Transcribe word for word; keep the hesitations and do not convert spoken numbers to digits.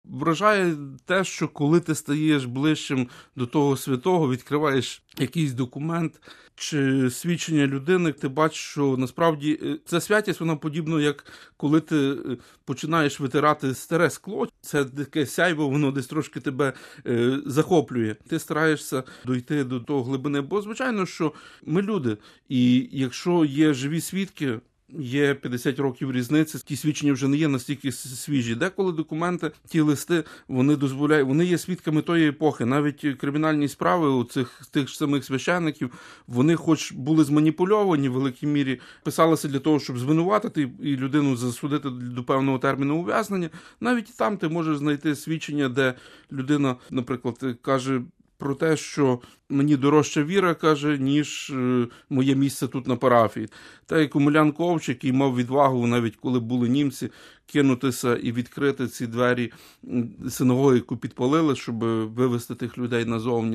Вражає те, що коли ти стаєш ближчим до того святого, відкриваєш якийсь документ чи свідчення людини, ти бачиш, що насправді ця святість, вона подібна, як коли ти починаєш витирати старе скло, це таке сяйво, воно десь трошки тебе е, захоплює. Ти стараєшся дойти до того глибини, бо, звичайно, що ми люди, і якщо є живі свідки, є п'ятдесят років різниці, ті свідчення вже не є настільки свіжі. Деколи документи, ті листи, вони дозволяють, вони є свідками тої епохи. Навіть кримінальні справи у цих тих самих священиків, вони хоч були зманіпульовані в великій мірі, писалися для того, щоб звинуватити і людину засудити до певного терміну ув'язнення. Навіть і там ти можеш знайти свідчення, де людина, наприклад, каже про те, що мені дорожча віра, каже, ніж е, моє місце тут на парафії. Та як Омелян Ковч, який мав відвагу, навіть коли були німці, кинутися і відкрити ці двері синагоги, яку підпалили, щоб вивести тих людей назовні.